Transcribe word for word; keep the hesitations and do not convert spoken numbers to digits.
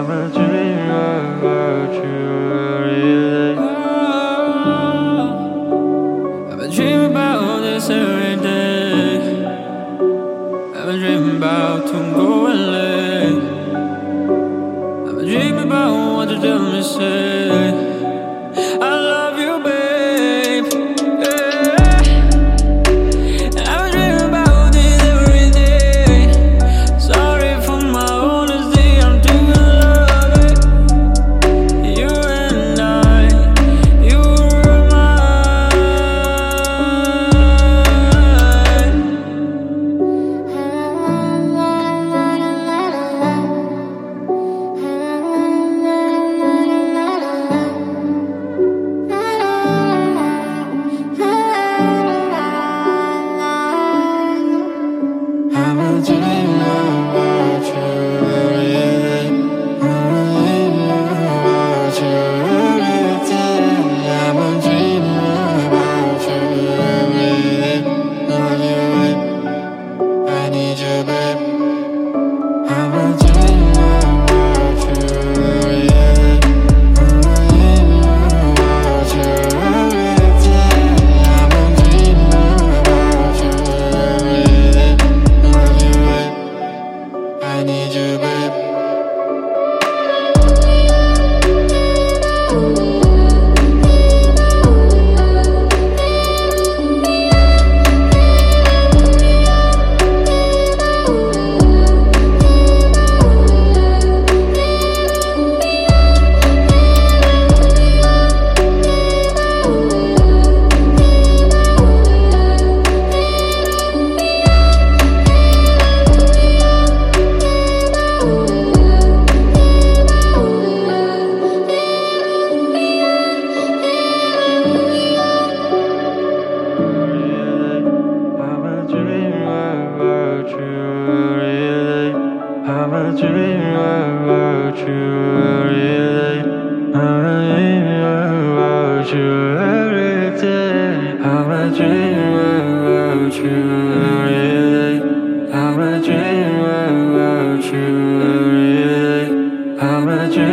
I'm a dreamer about you every day. I've been dreaming about this every day. I've been dreaming about Tungo and Lake. I've been dreaming about what you tell me, say I love you, babe. Yeah. I've been dreaming about this every day. Sorry for my honesty, I'm too in love, babe. You and I, you were mine. I'm a dreamer about you every day. I'm a dreamer about you every day. I'm a dreamer about you every day. I love you, babe. I need you, babe. I'm a dreamer about you every day. I'm a dreamer about you every day. I'm a dreamer about you every day. Love you, babe. I need you, babe. I'm a dreamer about you every day. I'm a dreamer about you every day. I'm a dreamer about you every day. I'm a dreamer about you every day. I'm a dreamer about you every day. I'm a dreamer.